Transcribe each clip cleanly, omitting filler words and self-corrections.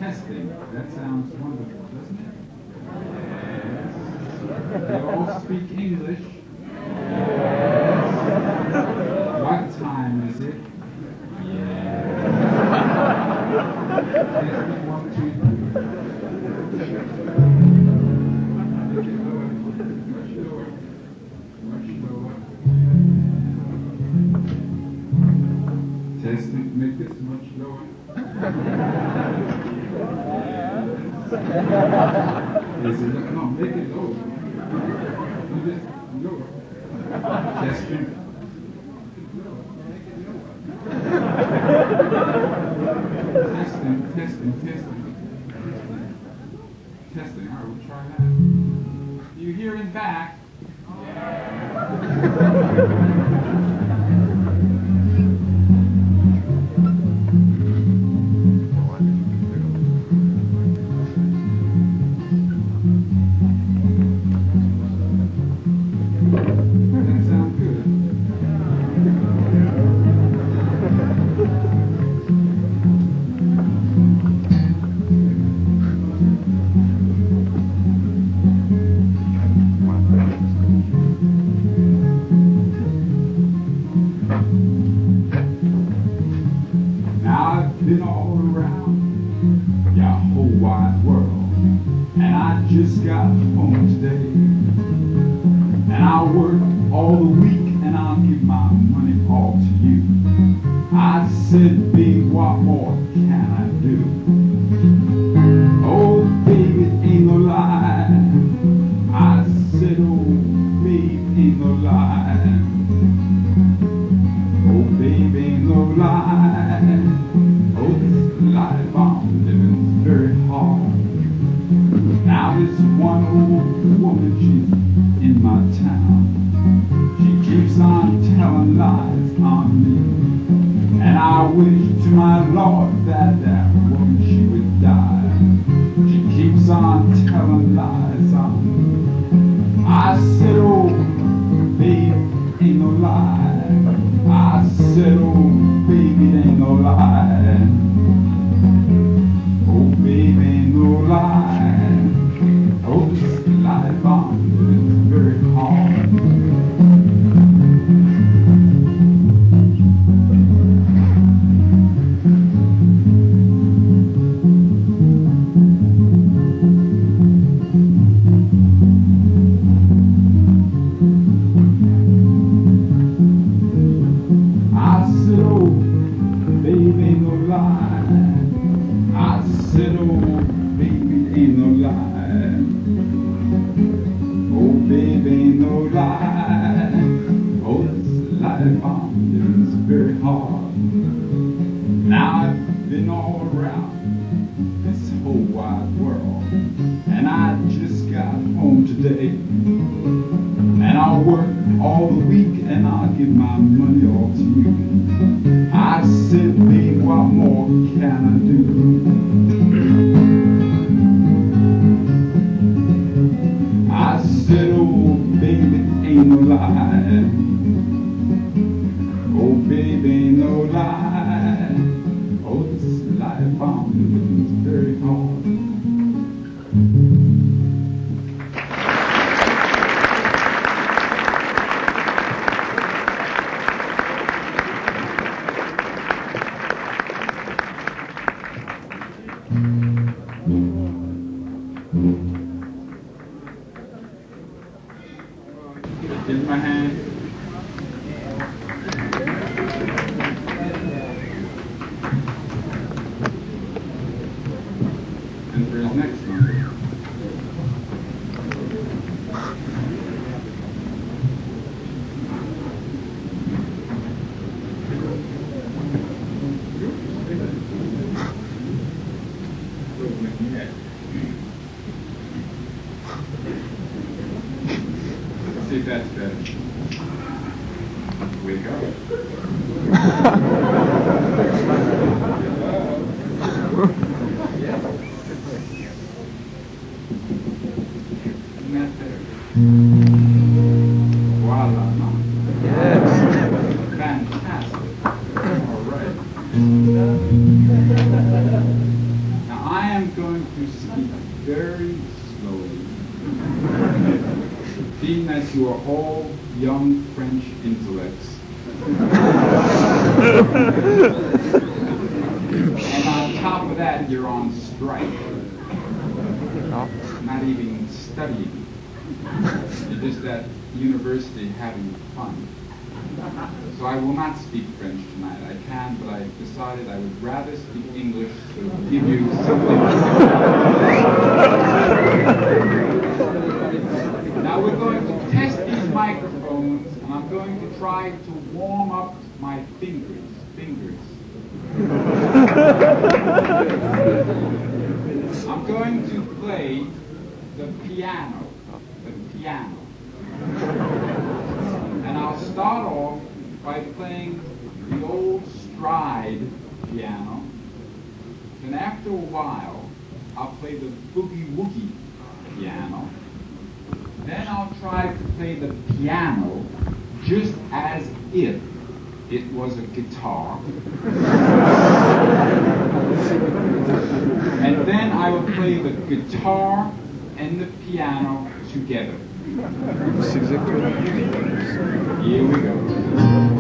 Testing. That sounds wonderful, doesn't it? They all speak English. What time is it? Testing, 1, 2, 3. Make it lower. Much lower. Much lower. Testing. Make this much lower. Is it, no, make it lower. Do this lower. Testing. Testing, testing, testing. Testing. All right, we'll try that. You hearing back? Been all around your whole wide world, and I just got home today, and I worked all the week, and I'll give my money all to you. I said, babe, what more can I do? Oh, baby, ain't no lie. I said, oh, babe, ain't no lie. Oh, babe, ain't no lie. Oh, this life I'm living's very hard. Now this one old woman, she's in my town. She keeps on telling lies on me, and I wish to my Lord that that woman, she would die. She keeps on telling lies on me. I said, oh, babe, ain't no lie. I said, oh, baby, ain't no lie. Oh, baby, ain't no lie. Oh, this life I'm living's very hard. I said, oh, baby, ain't no lie. I said, oh, baby, ain't no lie. Oh, baby, ain't no lie. Oh, this life I'm living's very hard. Now I've been all around this whole wide world, and I just got home today, and I'll work all the week, and I'll give my money all to you. I said, babe, what more can I do? I said, oh, baby, ain't no lie. Oh, baby, ain't no lie. Oh, this life I'm living's very hard. In my hand. And for his next number. Let's see if that's better. Wake up. Isn't that better? Voila. Yes. Fantastic. All right. Now I am going to speak very slowly, being that you are all young French intellects. And on top of that, you're on strike. Not even studying. You're just at university having fun. So I will not speak French tonight. I can, but I decided I would rather speak English to give you something. Now we're going to test these microphones, and I'm going to try to warm up my fingers. I'm going to play the piano. And I'll start off by playing the old stride piano. Then after a while, I'll play the boogie-woogie piano. Then I'll try to play the piano just as if it was a guitar. And then I will play the guitar and the piano together. Here we go.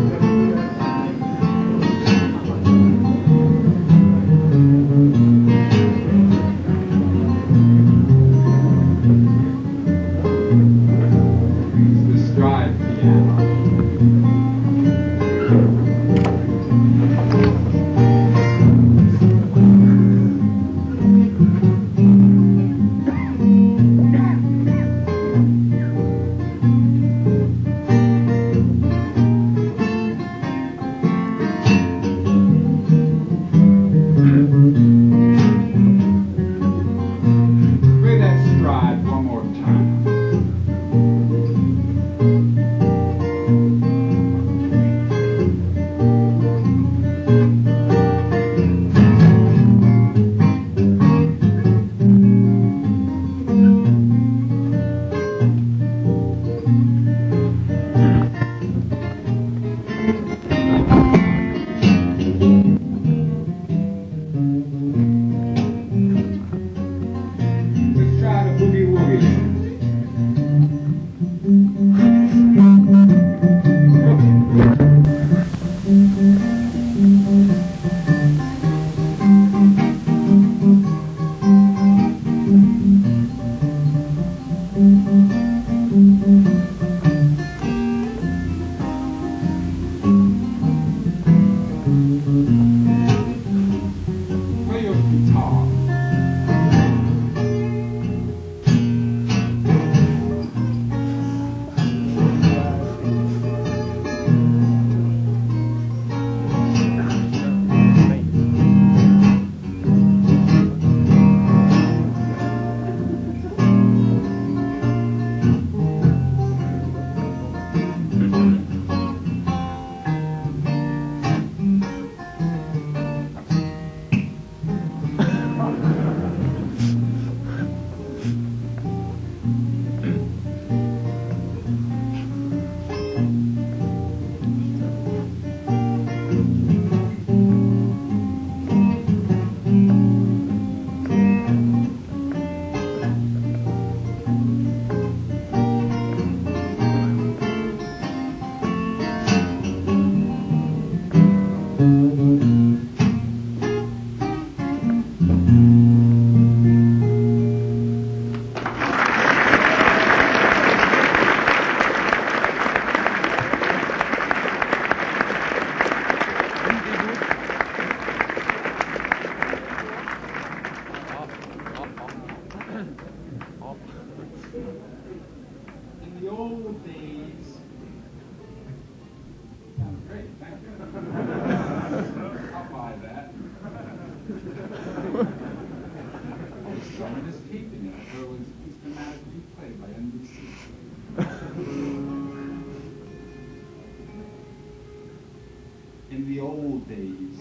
In the old days,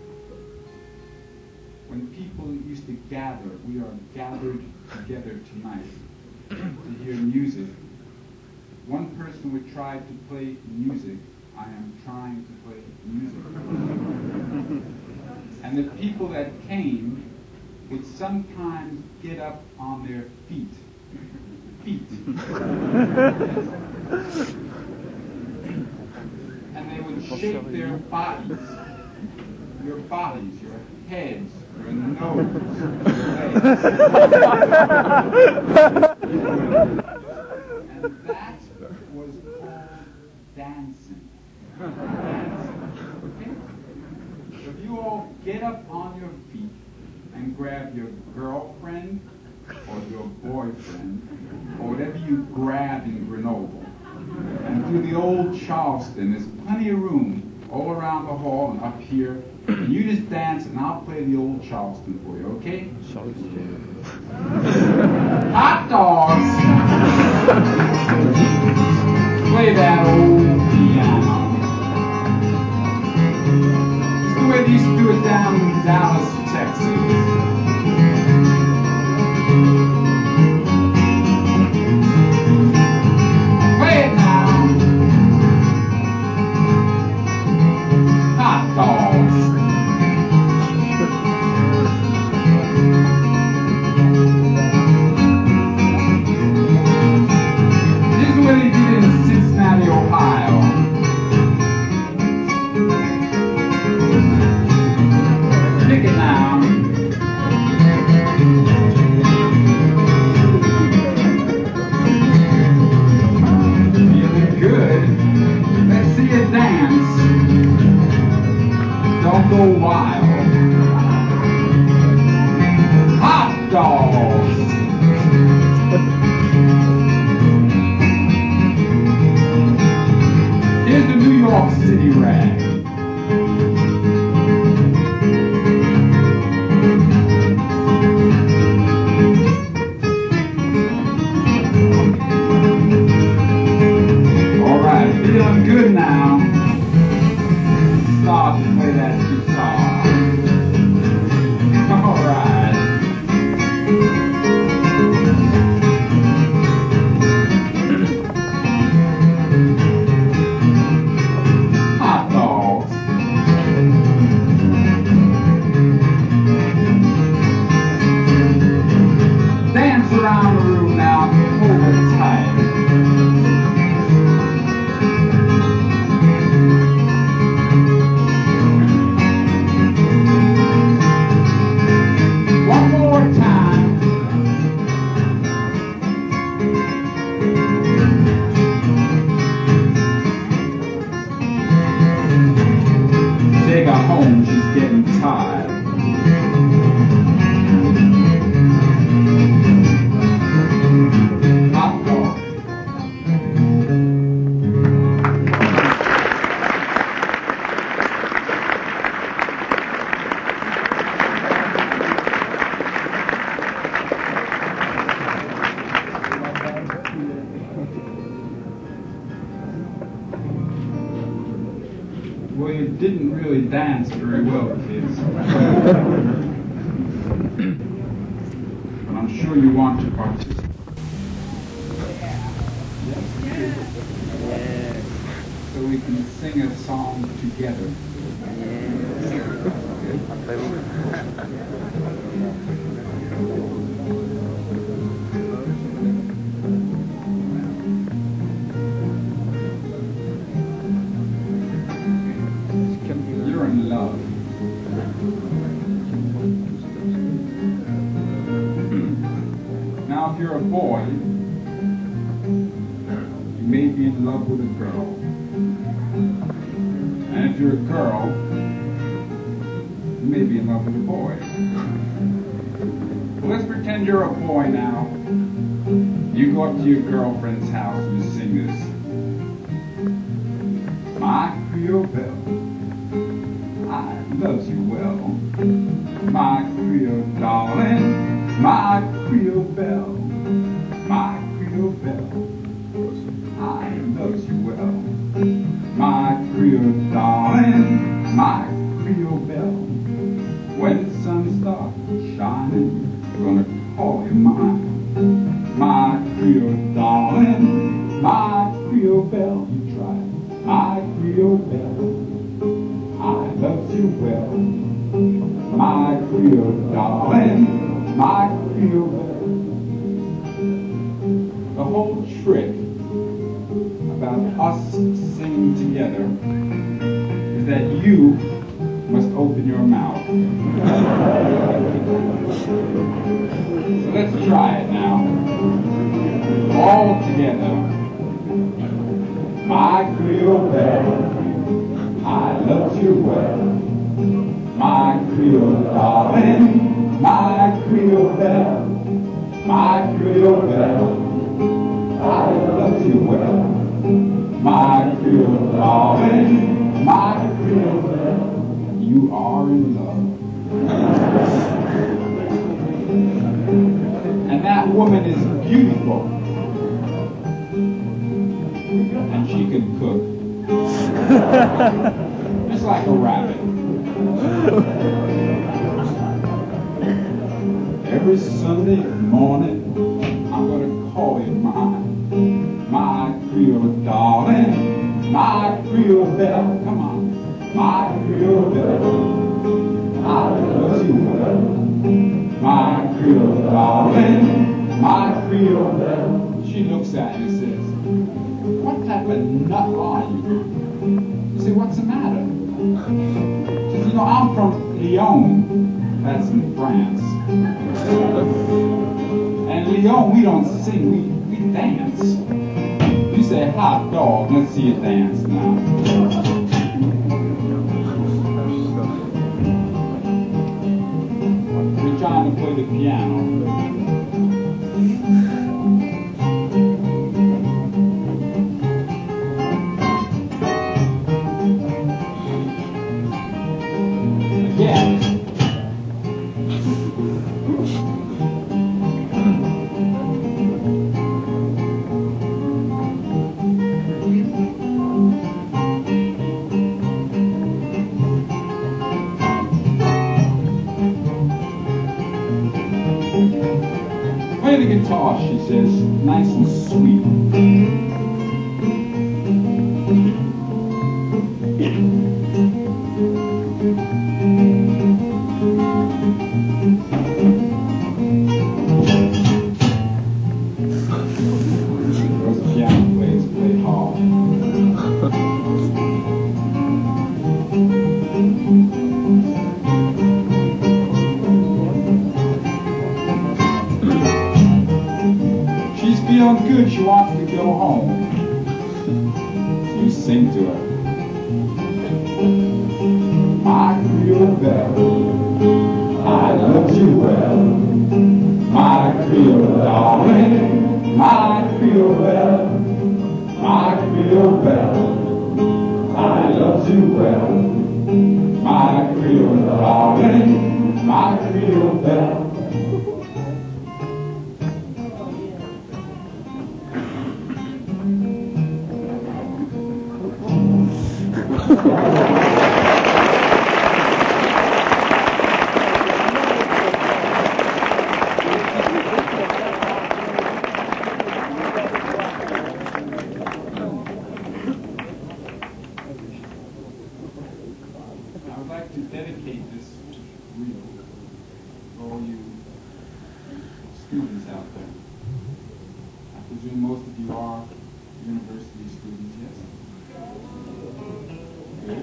when people used to gather, we are gathered together tonight to hear music. One person would try to play music. I am trying to play music. And the people that came would sometimes get up on their feet. And they would shake their bodies. Your bodies, your heads, your nose, your legs. And that was called dancing. Okay? So if you all get up on your feet and grab your girlfriend or your boyfriend or whatever you grab in Grenoble and do the old Charleston, there's plenty of room all around the hall and up here. And you just dance, and I'll play the old Charleston for you, okay? Charleston. Hot dogs! Play that old piano. It's the way they used to do it down in Dallas, Texas. Play it now. Hot dogs. This is what they did in Cincinnati, Ohio. Pick it now. Feeling good. Let's see you dance. Don't go wild. Hot dogs. Here's the New York City rag. All right, feeling good now. Start to play that guitar. All right. Hot dogs. Dance around the room now. Hold it tight. One more time. Take her home, she's getting tired. Hot dog. Well, you didn't really dance very well, kids. But I'm sure you want to participate. So we can sing a song together. You're in love. Now, if you're a boy, you may be in love with a girl. And if you're a girl, you may be in love with a boy. Well, let's pretend you're a boy now. You go up to your girlfriend's house and you sing this. My Creole belle, I loves you well. My Creole darling, my Creole belle, my Creole belle, I loves you well. My Creole darling, my Creole belle, when the sun starts shining, I'm gonna call you mine. My Creole darling, my Creole belle, you try. My Creole belle, I love you well. My Creole darling, my Creole belle. The whole trick about us singing together is that you must open your mouth. So let's try it now. All together. My Creole belle, I love you well. My Creole darling, my Creole belle, my Creole belle, I love you well. My Creole darling, my Creole belle, you are in love. And that woman is beautiful. And she can cook. Just like a rabbit. Every Sunday morning, I'm gonna call you mine. My Creole darling, my Creole belle, come on. My Creole belle, I love you well. My Creole darling, my Creole belle. She looks at me and says, what type of nut are you? You say, what's the matter? She says, you know, I'm from Lyon, that's in France. And Lyon, we don't sing, we dance. You say, hot dog, let's see you dance now. We're trying to play the piano. Play the guitar, she says, nice and sweet. Those piano players play hard. She's feeling good, she wants to go home. You sing to her. My Creole belle, I love you well. My Creole darling, my Creole belle, my Creole belle, I love you well. My Creole darling, my Creole belle. I would like to dedicate this reel to all you students out there. I presume most of you are university students, yes? Good.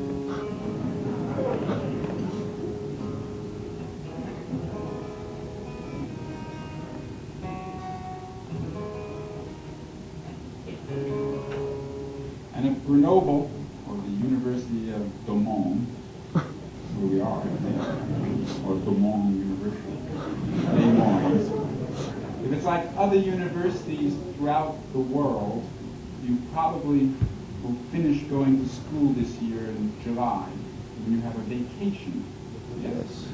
And if Grenoble, or the University of Domon, where we are, or Domon University, if it's like other universities throughout the world, you probably will finish going to school this year in July, when you have a vacation. Yes.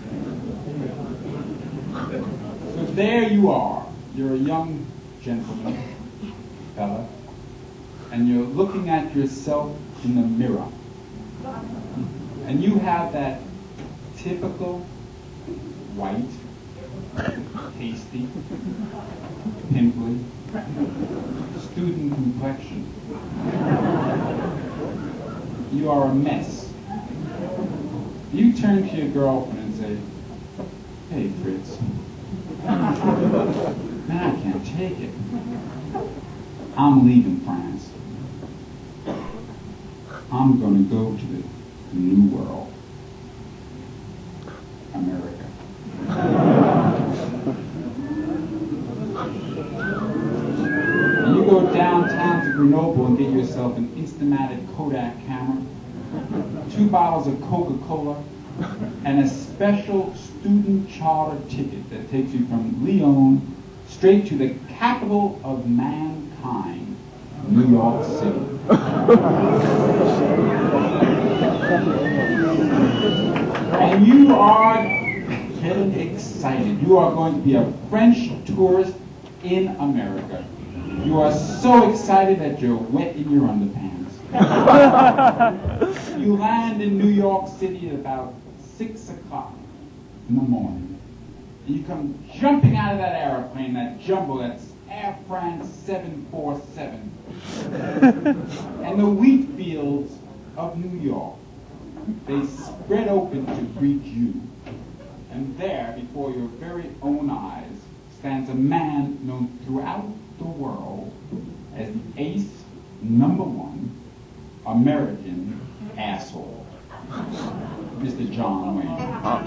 So there you are. You're a young gentleman, fella, and you're looking at yourself in the mirror. And you have that typical white, pasty, pimply student complexion. You are a mess. You turn to your girlfriend and say, Hey, Fritz. Man, I can't take it. I'm leaving France. I'm gonna go to the New World. America. And you go downtown to Grenoble and get yourself an Instamatic Kodak camera, 2 bottles of Coca-Cola, and a special student charter ticket that takes you from Lyon straight to the capital of mankind, New York City. And you are getting excited. You are going to be a French tourist in America. You are so excited that you're wet in your underpants. You land in New York City at about 6 o'clock in the morning. And you come jumping out of that airplane, that jumbo, that's Air France 747. And the wheat fields of New York, they spread open to greet you. And there, before your very own eyes, stands a man known throughout the world as the ace #1 American asshole, Mr. John Wayne.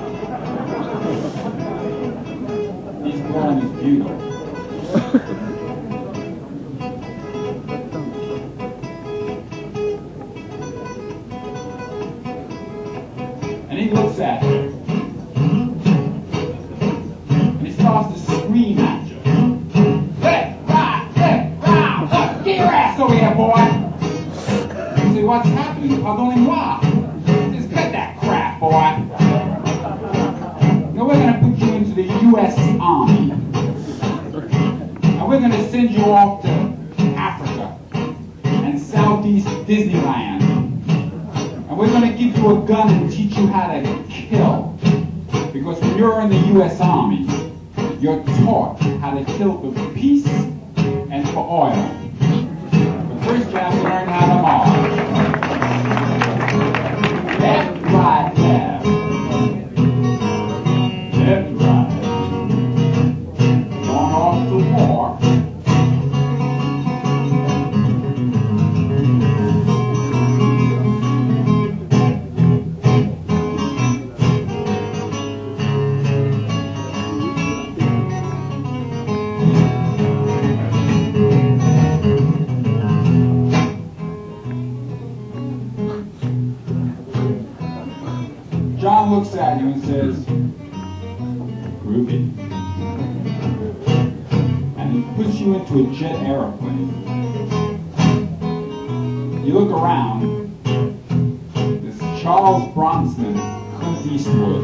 He's born as beautiful. And he looks at you. And he starts to scream at you. Left, right, up, get your ass over here, boy. You say, what's happening? Pardonnez-moi. Just cut that crap, boy. Now we're going to put you into the U.S. Army. And we're going to send you off to Africa and Southeast Disneyland. And we're going to give you a gun and teach you how to kill. Because when you're in the U.S. Army, you're taught how to kill for peace and for oil. But first you have to learn how to march. Left, right, left. Left, right. Going off to war. John looks at you and says, Ruby. And he puts you into a jet airplane. You look around. This Charles Bronson, Clint Eastwood.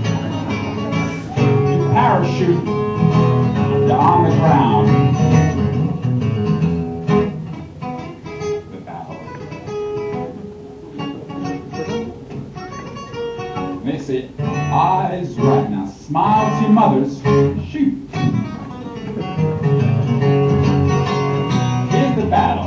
You parachute. You're on the ground. The battle. They say, eyes right now. Smile to your mothers. Shoot. Here's the battle.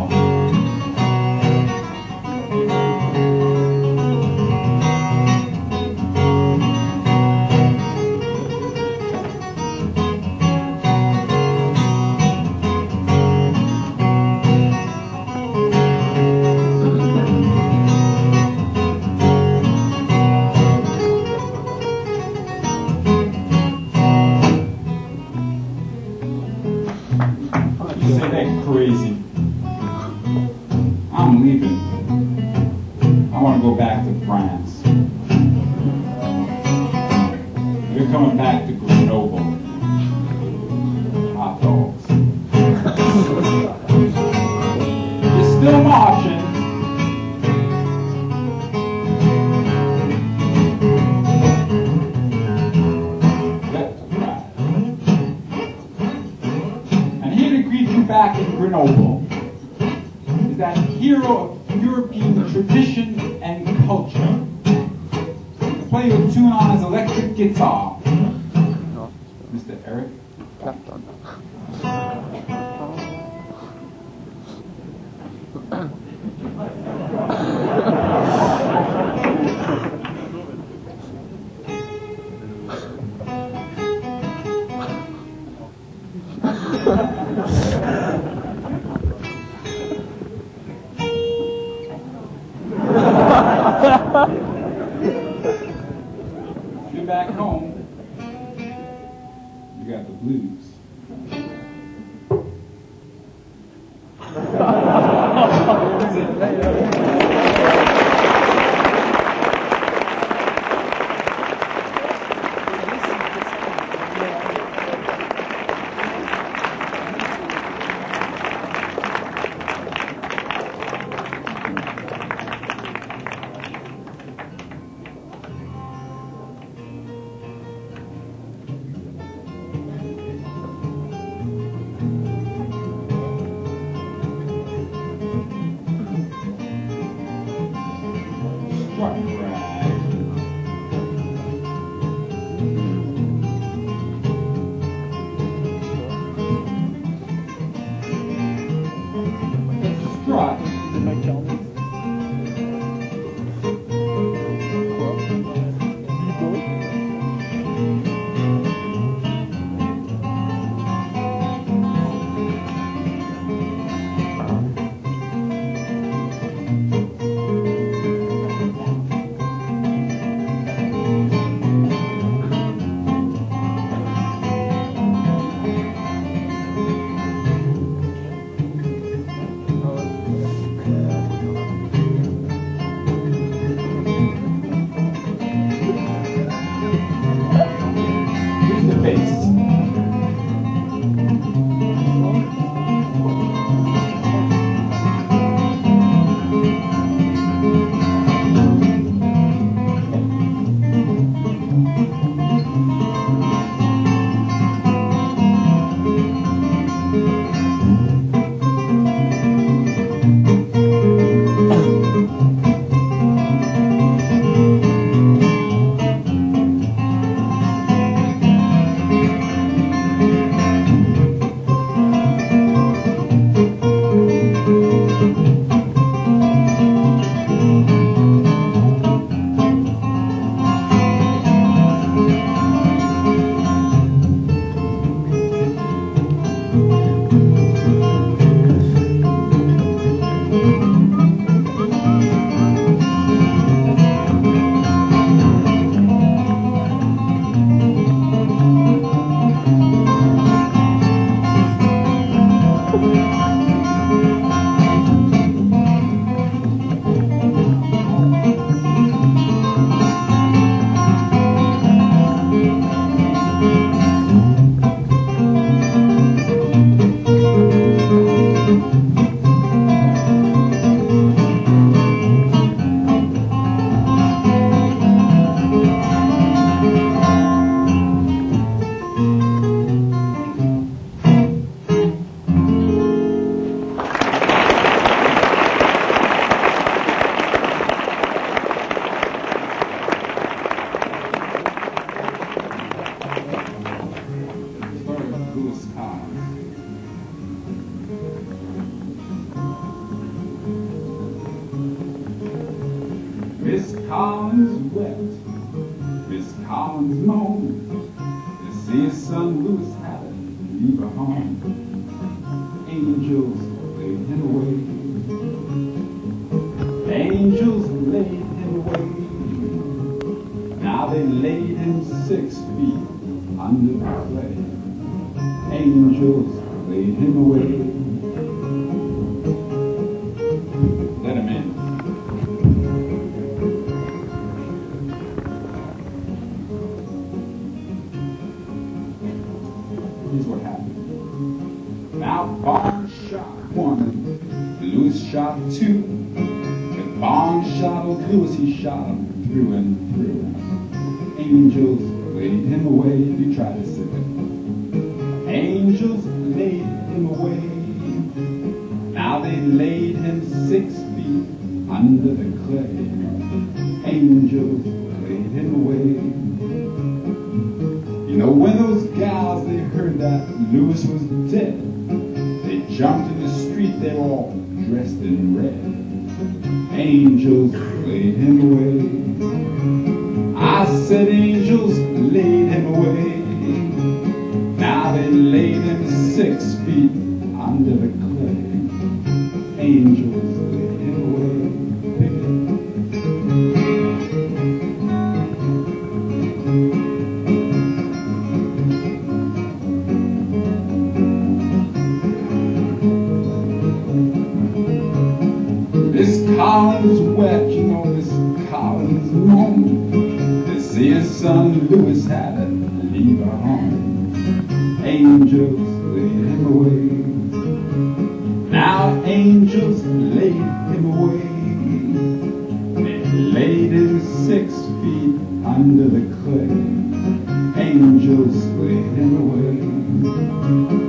You say they're crazy. I'm leaving. I want to go back to France. You're coming back to Grenoble. Hot dogs. You're still marching. Back in Grenoble is that hero of European tradition and culture. Play a tune on his electric guitar. Mr. Eric Clapton. We got the blues. Miss Collins wept, Miss Collins moaned to see his son Louis Hallett leave her home. Angels laid him away. Angels laid him away. Now they laid him 6 feet under the clay. Angels laid him away. Let him in. Here's what happened. Now Barnes shot 1, Louis shot 2. When Barnes shot Louis, he shot him through and through. Angels laid him away. You try to sing it. Angels laid him away. Now they laid him 6 feet under the clay. Angels laid him away. You know, when those gals, they heard that Louis was dead, they jumped in the street, they were all dressed in red. Angels laid him away. I said angels laid him away. Now they laid him 6 feet under the clay. Angels laid him away. wet, you know this Collins moan. They say his son Louis had to leave her home. Angels laid him away. Now angels laid him away. They laid him 6 feet under the clay. Angels laid him away.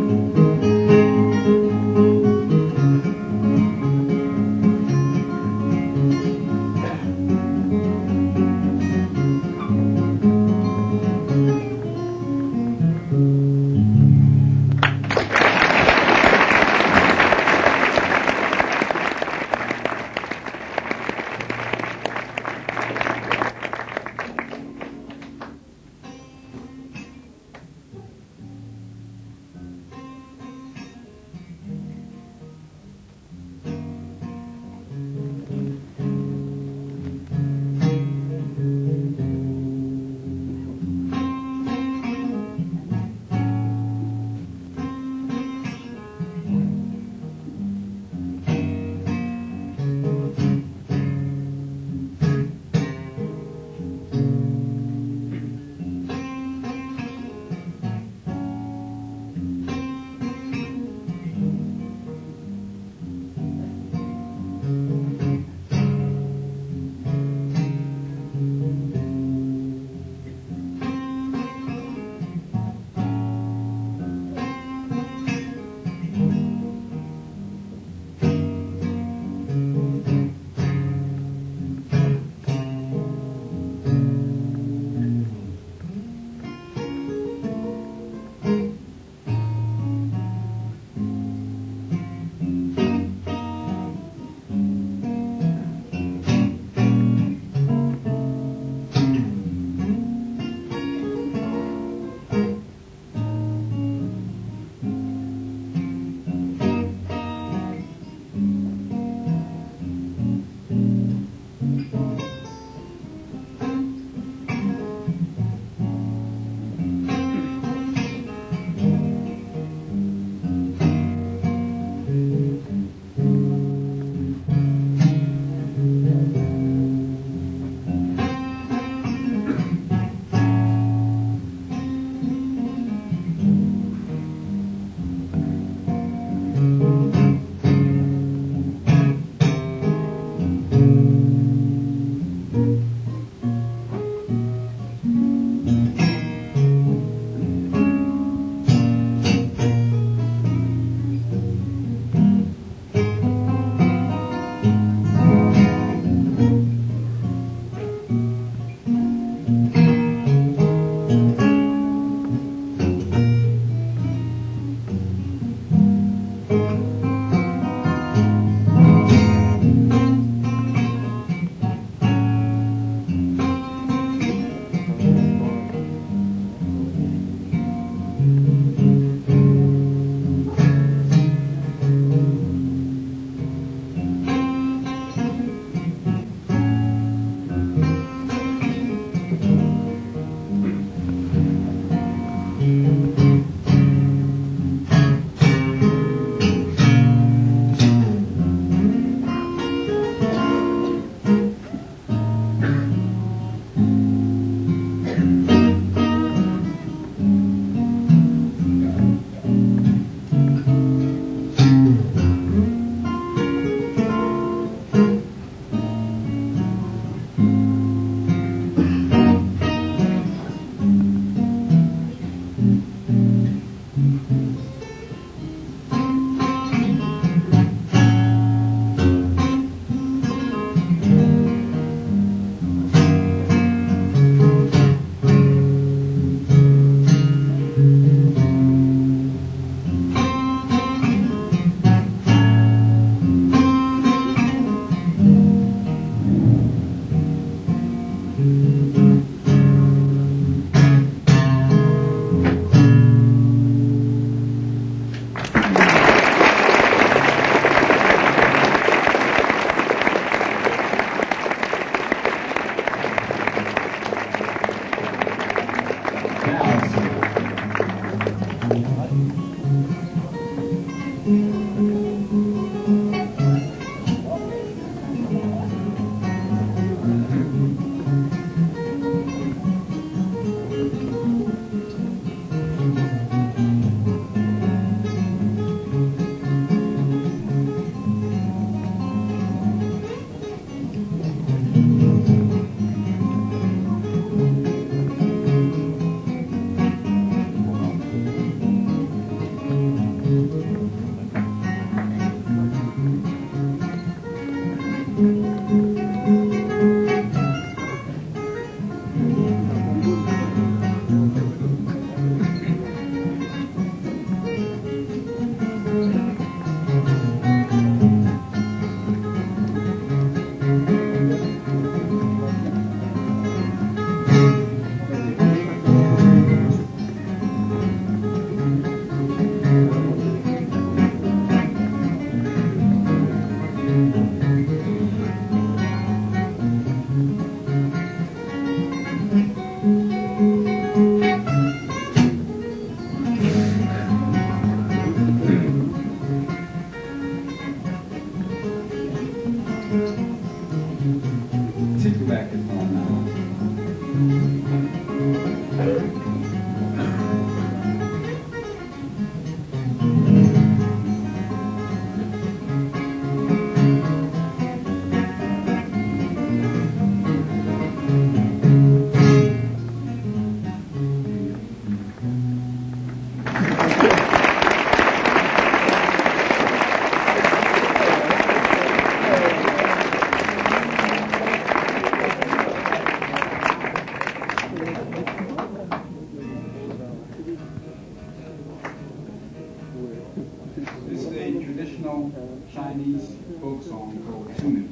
traditional Chinese folk song called Tunin.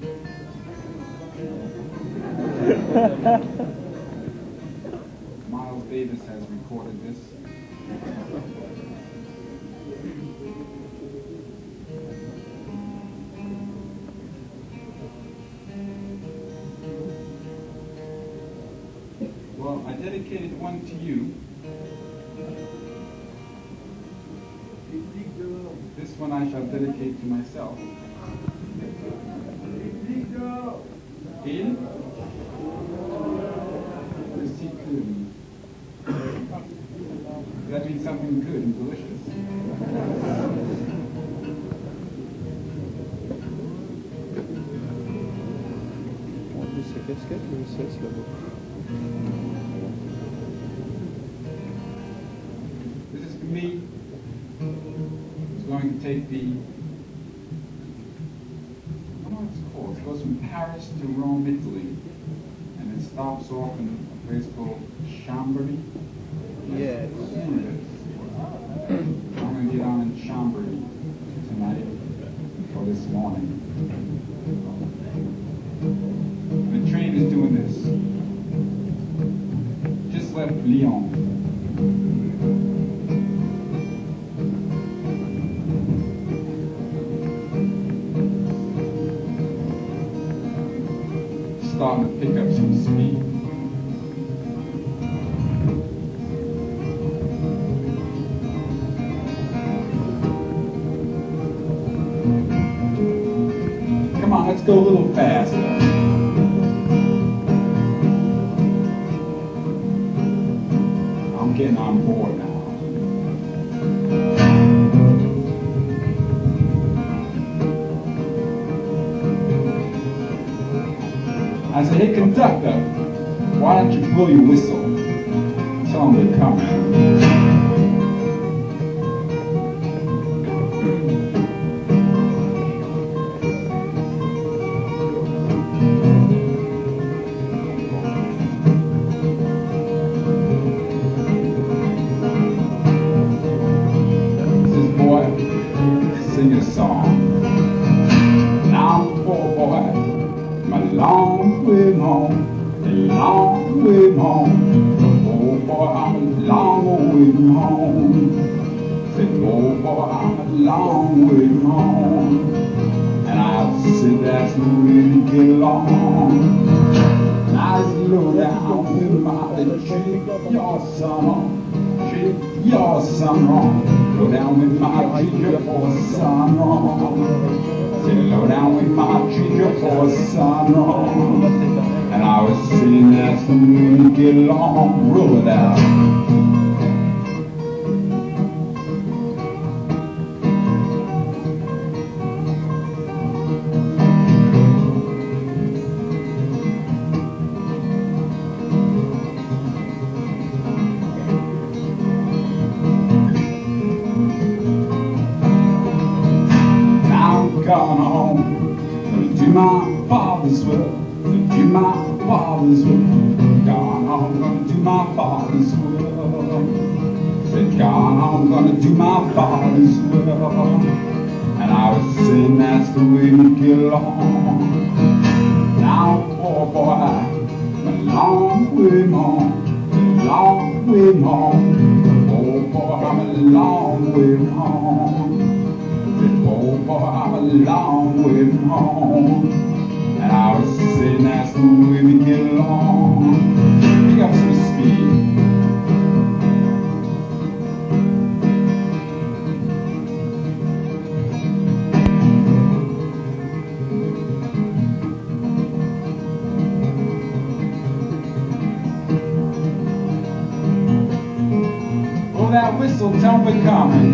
Miles Davis has recorded this. Well, I dedicated one to you. This one I shall dedicate to myself. Il Christy Coon. That means something good and delicious. This is for me. It's going to take the, I don't know what it's called. It goes from Paris to Rome, Italy, and it stops off in a place called Chambéry. Yes. I'm going to get on in Chambéry tonight or this morning. The train is doing this. Just left Lyon. Starting to pick up some speed. Come on, let's go a little faster. I'm getting on board now. I said, hey conductor, why don't you blow your whistle? Tell them they're coming. Says, boy, sing a song. Now I'm a poor boy. A long way home, a long way home. Oh boy, I'm a long way home. Said, oh boy, I'm a long way home. And I said, that's the way to get along. And I slow down with my treat your son on, treat your son wrong. Slow down with my treat your poor son wrong. Low down with my treat your poor son wrong. And I was sitting there so we get along. Roll it out. Gone home, gonna do my father's work, gonna do my father's work. Gone home, gonna do my father's work. Said, gone home, gonna do my father's work. And I was saying that's the way we get along. Now, poor boy, a long way home, a long way home. Oh boy, I'm a long way home. Oh boy, I'm a long way from home. And I was saying that's the way we get along. Pick up some speed. Blow that whistle, tell me we're coming.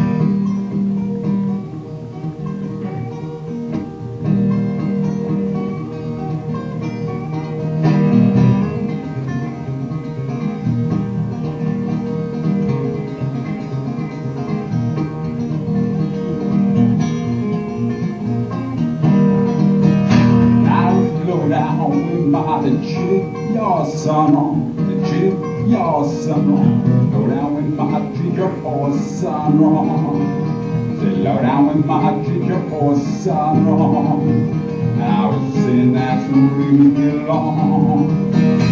The treat your son on, the treat your son on. Go down with my treat your poor son on. Sit low down with my teacher for a song. And I was saying that's the way we get along.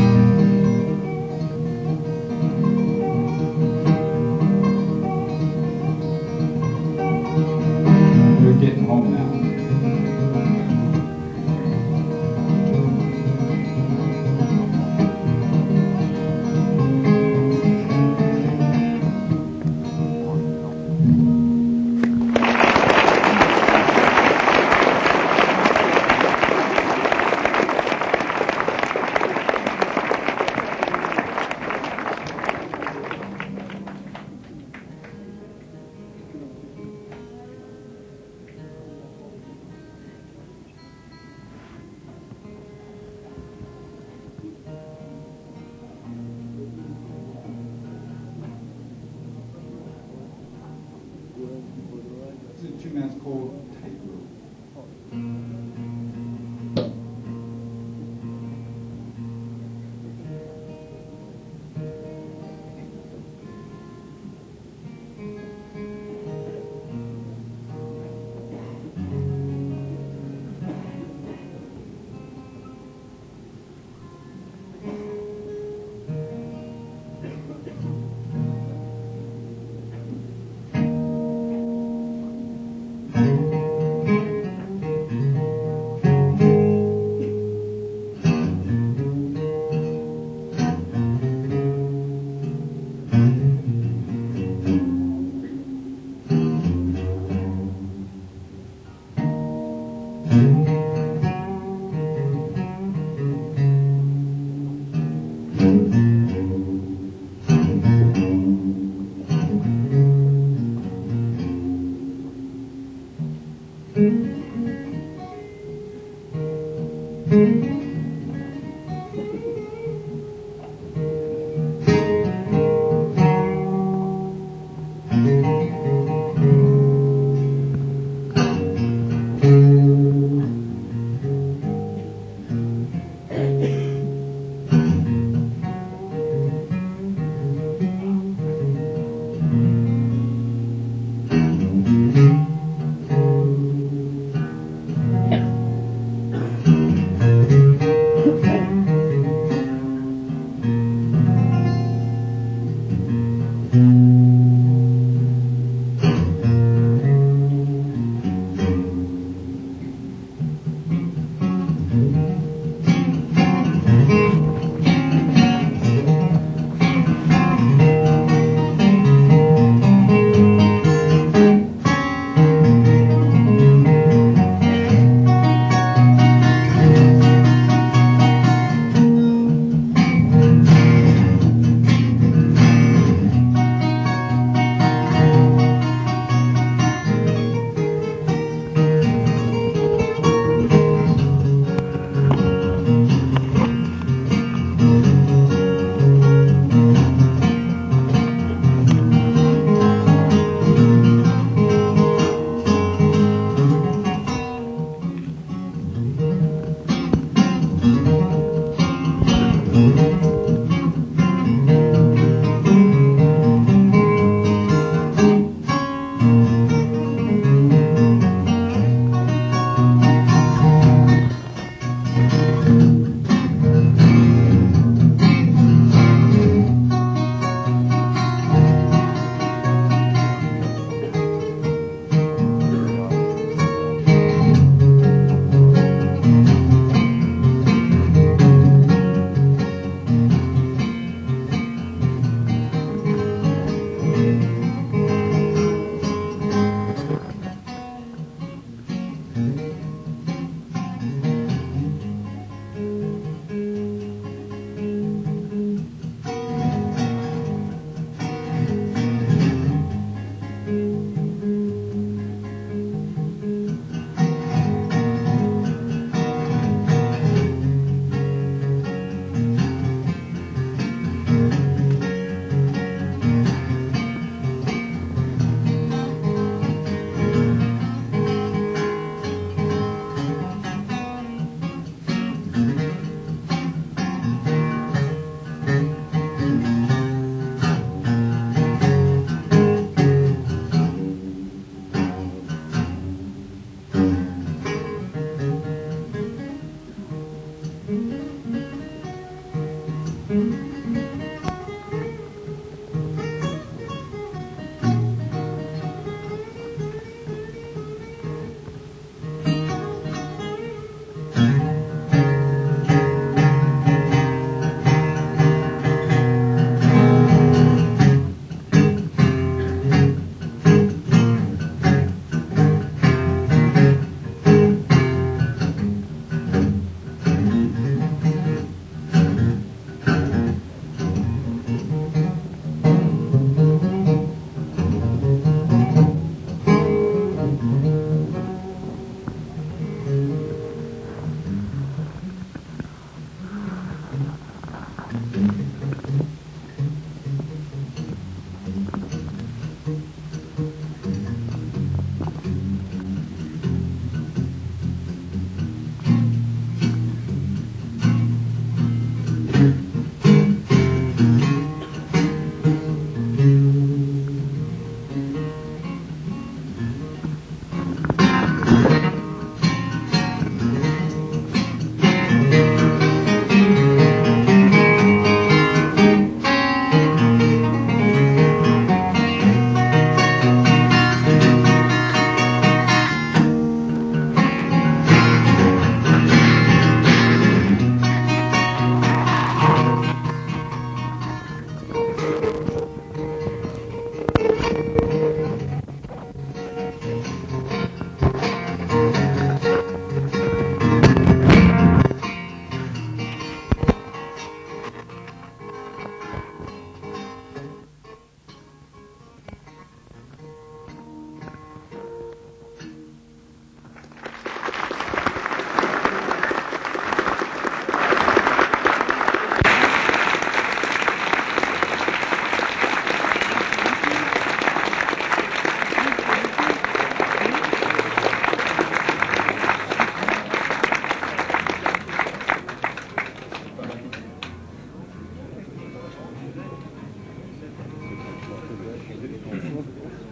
We're getting home now. It's a tune that's called Tightrope.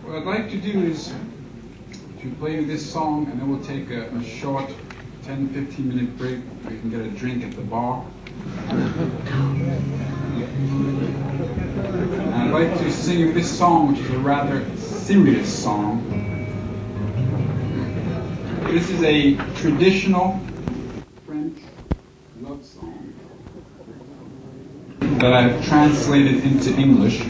What I'd like to do is to play you this song, and then we'll take a short 10-15 minute break. We can get a drink at the bar. And I'd like to sing you this song, which is a rather serious song. This is a traditional French love song that I've translated into English.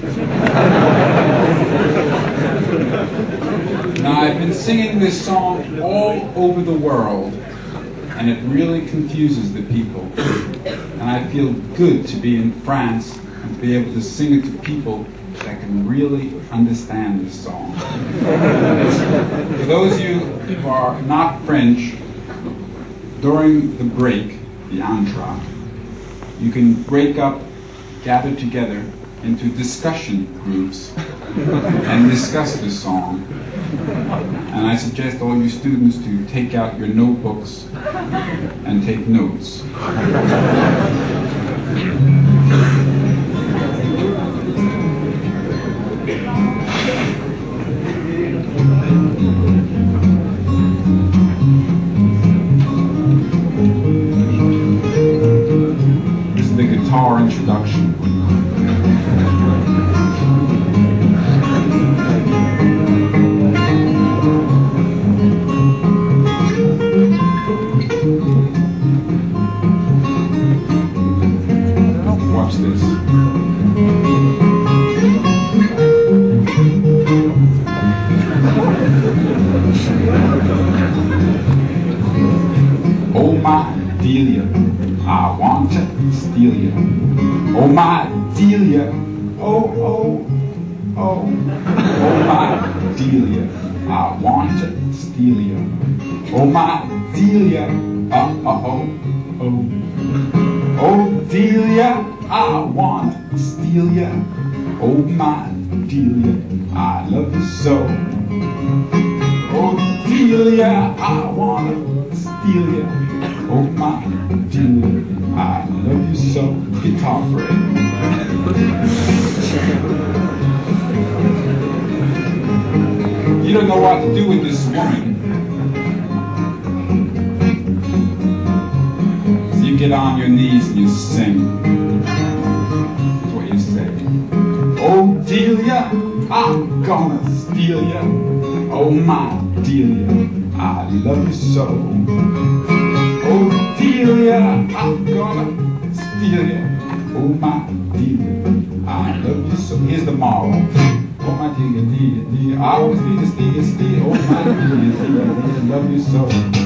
Now, I've been singing this song all over the world, and it really confuses the people. And I feel good to be in France and to be able to sing it to people that can really understand this song. For those of you who are not French, during the break, the entr'acte, you can break up, gather together into discussion groups and discuss this song. And I suggest all you students to take out your notebooks and take notes. This is the guitar introduction. Watch this. Oh my Delia, I want to steal you. Oh my Delia, oh oh oh. Oh my Delia, I want to steal you. Oh my Delia, oh oh. Oh Delia, I want to steal ya. Oh my Delia, I love you so. Oh Delia, I want to steal ya. Oh my Delia, I love you so. Guitar break. You don't know what to do with this woman. You get on your knees and you sing. That's what you say. Oh Delia, I'm gonna steal ya. Oh my Delia, I love you so. Oh Delia, I'm gonna steal ya. Oh my Delia, I love you so. Here's the moral. Oh my Delia, Delia, Delia, I always need to steal ya, steal. Oh my Delia, Delia, Delia, love you so.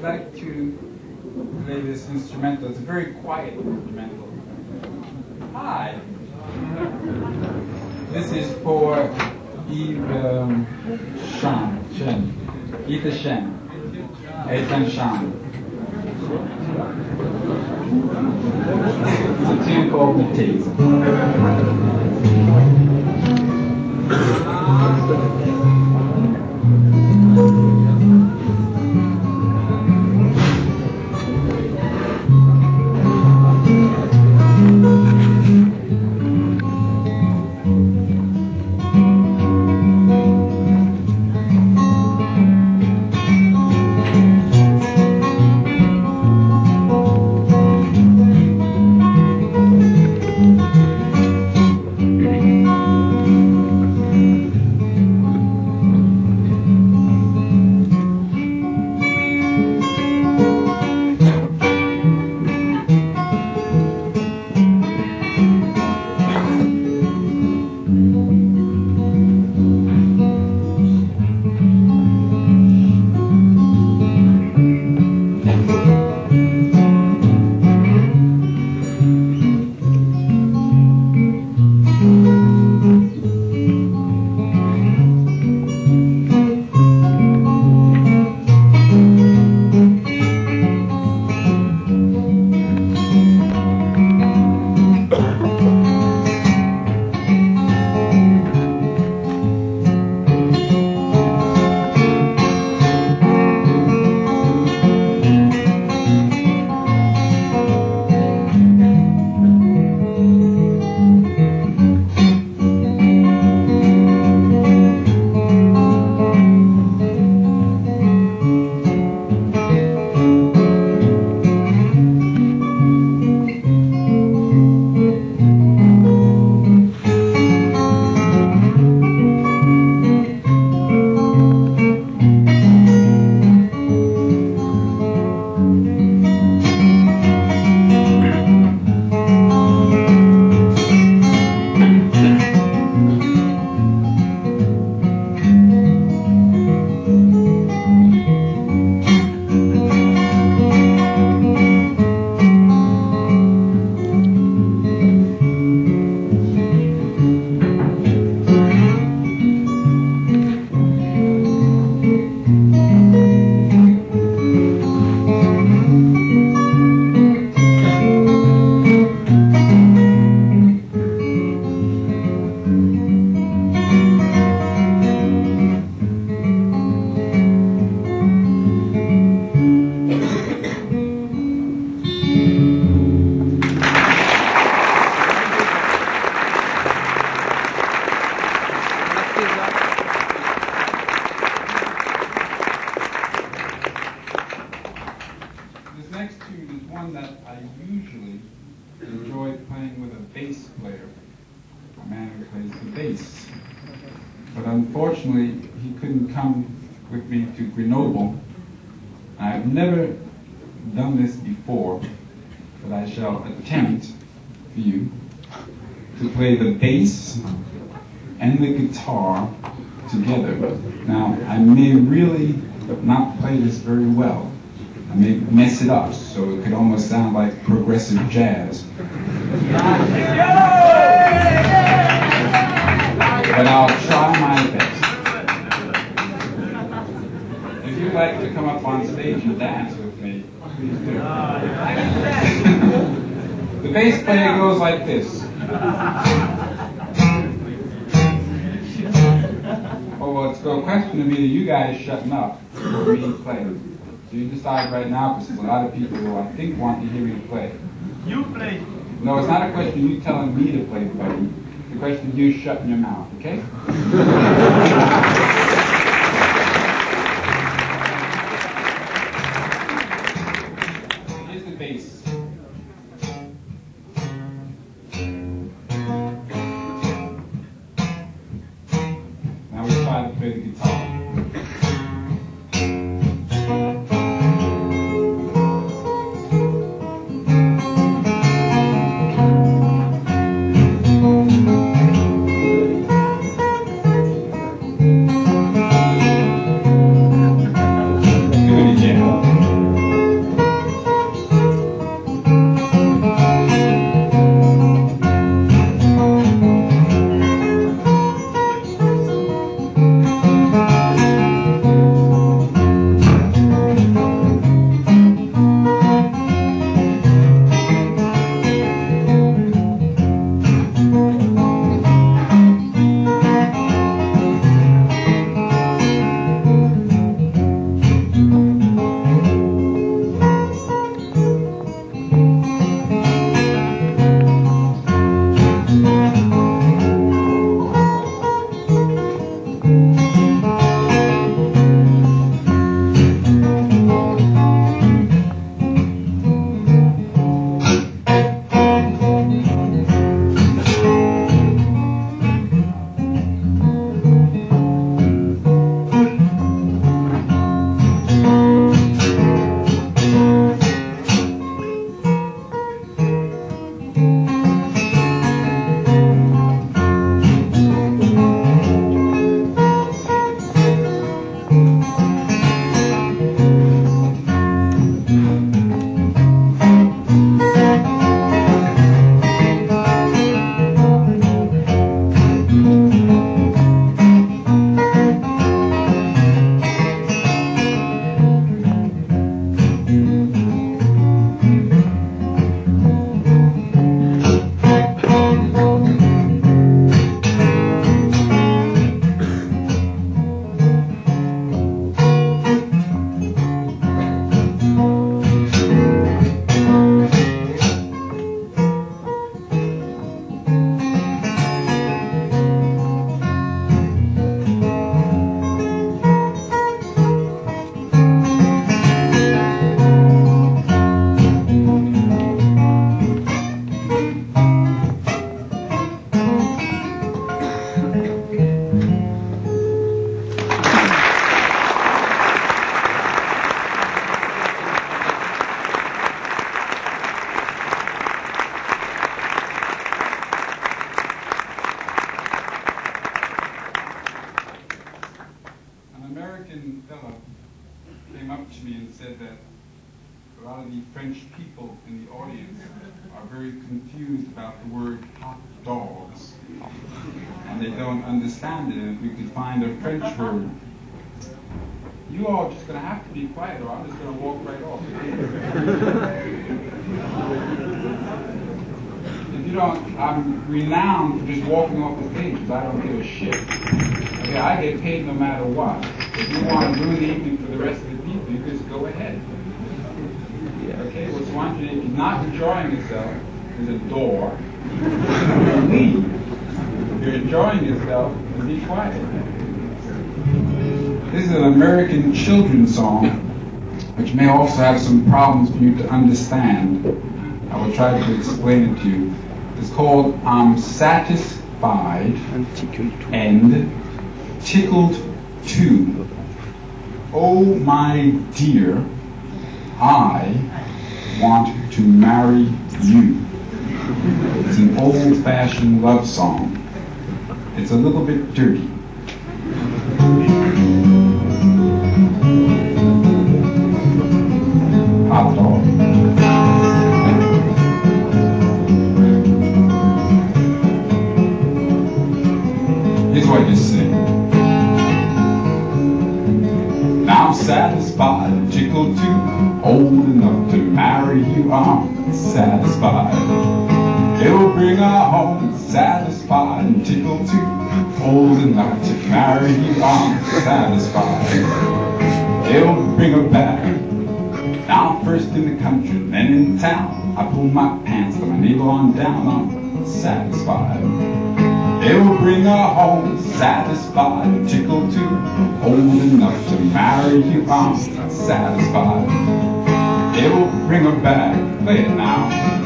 like to play this instrumental. It's a very quiet instrumental. Hi. This is for Yves Shen. Yves Shen. Ethan Shan. It's a tune called Matisse. But unfortunately, he couldn't come with me to Grenoble. I've never done this before, but I shall attempt for you to play the bass and the guitar together. Now, I may really not play this very well. I may mess it up, so it could almost sound like progressive jazz. But I'll try my best. If you'd like to come up on stage and dance with me, please do. The bass player goes like this. Oh, well, it's a question to me that you guys shutting up for me playing. So you decide right now, because there's a lot of people who I think want to hear me play. You play. No, it's not a question of you telling me to play, buddy. The question of you shutting your mouth, okay? Here's the bass. Now we try to play the guitar. A lot of the French people in the audience are very confused about the word hot dogs. And they don't understand it. And if we could find a French word, you all are just going to have to be quiet or I'm just going to walk right off. If you don't, I'm renowned for just walking off the stage because I don't give a shit. Okay, I get paid no matter what. If you want to ruin the evening for the rest of the people, you just go ahead. Okay, what's one thing, if you're not enjoying yourself, there's a door. Leave. If you're enjoying yourself, then be quiet. This is an American children's song, which may also have some problems for you to understand. I will try to explain it to you. It's called I'm Satisfied and Tickled Too. Oh my dear, I want to marry you. It's an old-fashioned love song. It's a little bit dirty. Hot dog. Here's what you sing. Now I'm satisfied and tickled too, old enough to marry you. I'm satisfied. It'll bring her home, satisfied and tickled too, old enough to marry you. I'm satisfied. It'll bring her back. Now I'm first in the country, then in town. I pull my pants to my navel on down. I'm satisfied. It'll bring her home, satisfied and tickled too, old enough to marry you. I'm satisfied. It'll bring her back. Play it now.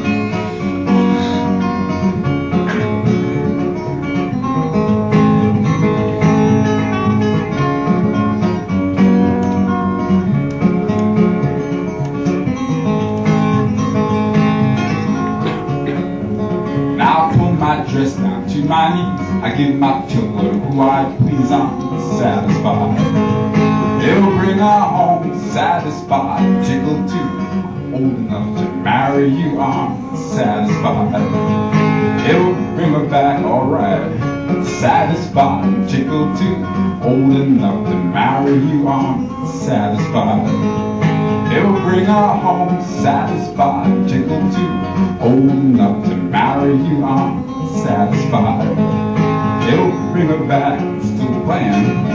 Dress down to my knees, I give my chocolate who I please. I'm satisfied. It'll bring her home, satisfied, tickled too, old enough to marry you. I'm satisfied. It'll bring her back, alright. Satisfied, tickled too, old enough to marry you. I'm satisfied. It'll bring her home, satisfied, tickled too, old enough to marry you. I'm satisfied. It'll bring her back, still playing.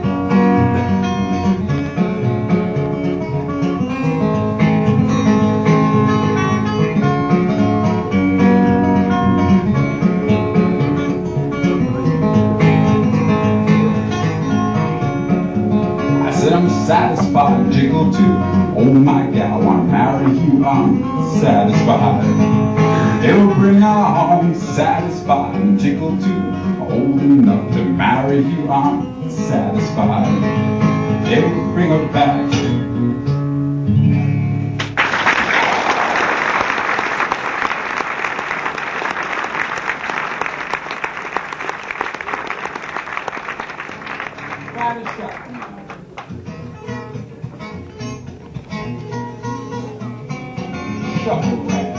I said I'm satisfied, jiggle too. Oh my gal, I wanna marry you. I'm satisfied. It'll bring her home, satisfied and tickle too, old enough to marry you. I'm satisfied. It'll bring her back. Got a shot now. Shuffle rag.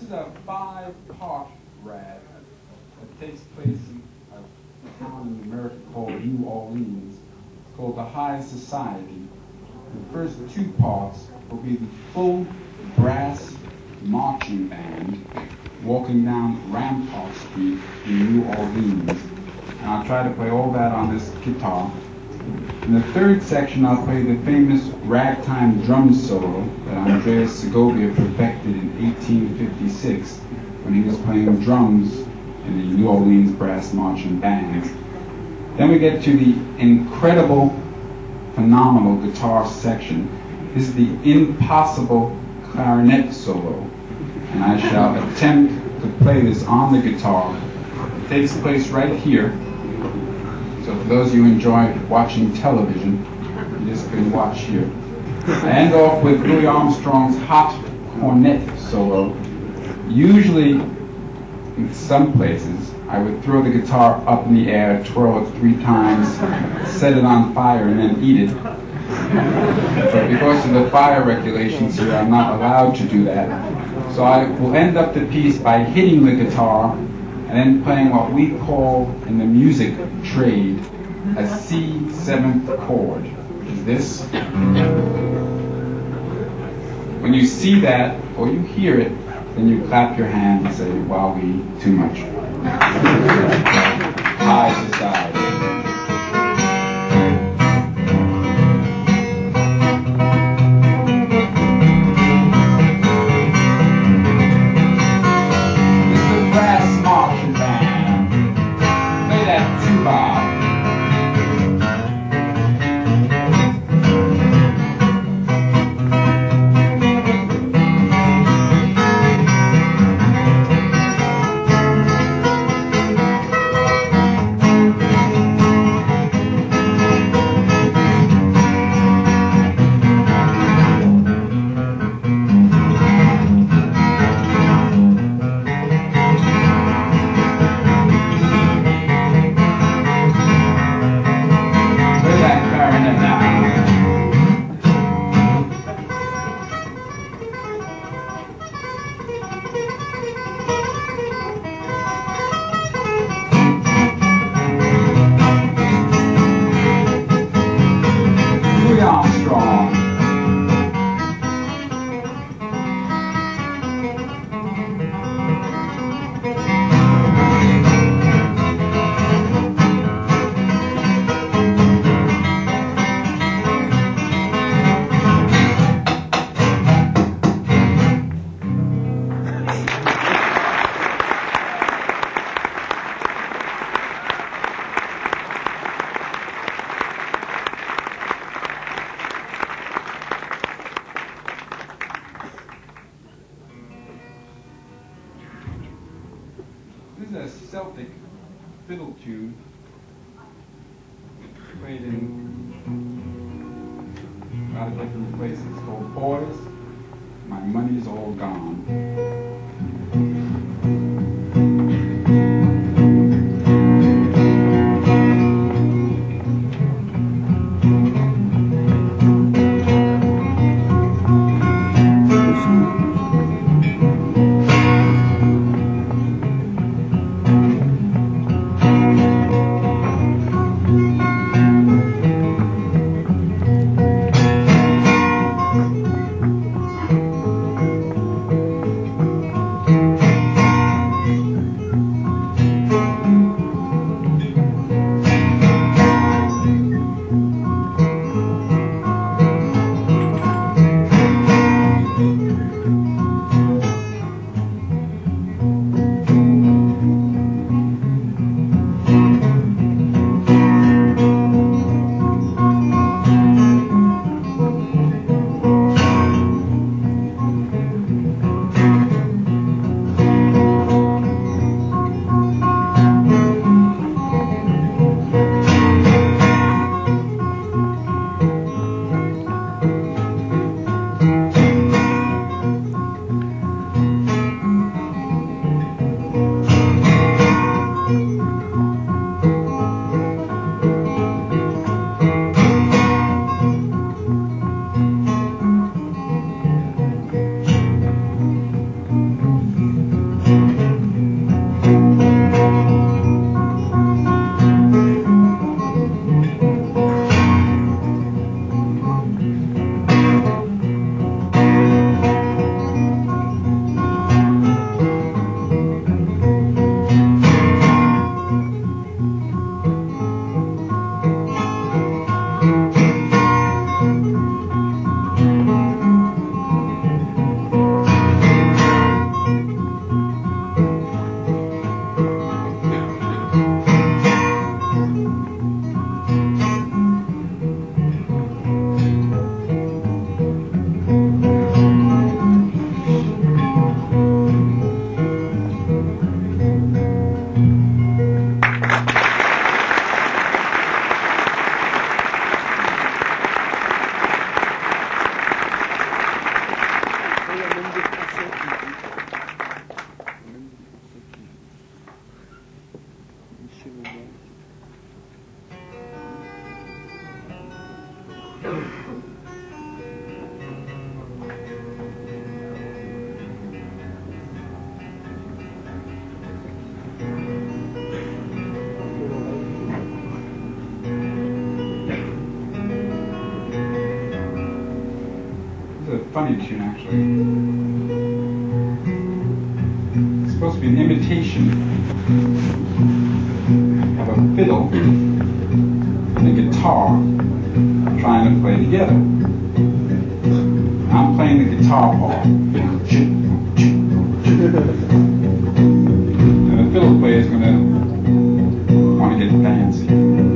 is a 5-part rag that takes place in a town in America called New Orleans. It's called the High Society. The first 2 parts will be the full brass marching band walking down Rampart Street in New Orleans. And I'll try to play all that on this guitar. In the 3rd section, I'll play the famous ragtime drum solo that Andreas Segovia perfected in 1856 when he was playing drums in the New Orleans Brass Marching Band. Then we get to the incredible, phenomenal guitar section. This is the impossible clarinet solo, and I shall attempt to play this on the guitar. It takes place right here. So for those of you who enjoy watching television, you just can watch here. I end off with Louis Armstrong's hot cornet solo. Usually, in some places, I would throw the guitar up in the air, twirl it 3 times, set it on fire, and then eat it. But because of the fire regulations here, I'm not allowed to do that. So I will end up the piece by hitting the guitar and then playing what we call in the music trade a C7th chord, which is this. When you see that or you hear it, then you clap your hands and say, "Wowee, too much." High Society. This is a Celtic fiddle tune played in a lot of different places. It's called Boys, My Money's All Gone. funny tune, actually. It's supposed to be an imitation of a fiddle and a guitar trying to play together. I'm playing the guitar part. And the fiddle player is going to want to get fancy.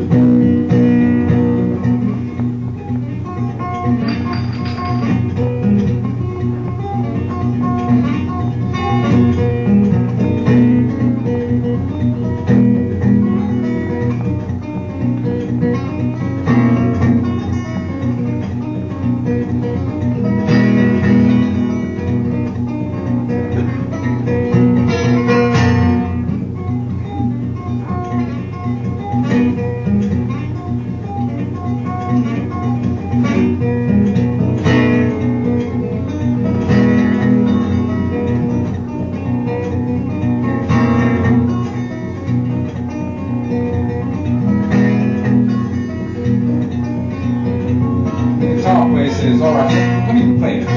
Says, all right, let me play it.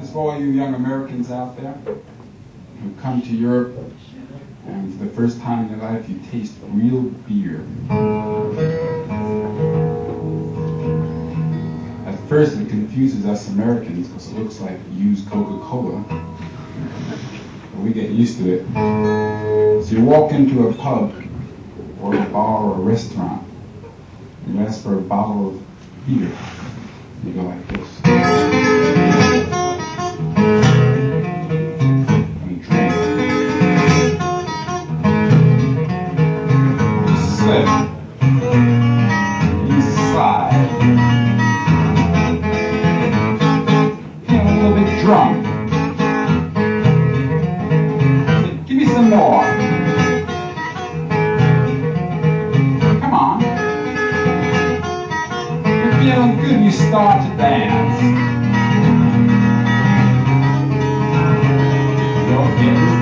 is for all you young Americans out there who come to Europe and for the first time in your life you taste real beer. At first it confuses us Americans because it looks like used Coca-Cola. But we get used to it. So you walk into a pub or a bar or a restaurant, you ask for a bottle of beer. You go like this. And drink. You slip. You slide. Feeling a little bit drunk. Give me some more. Come on. You're feeling good, you start to dance. You're getting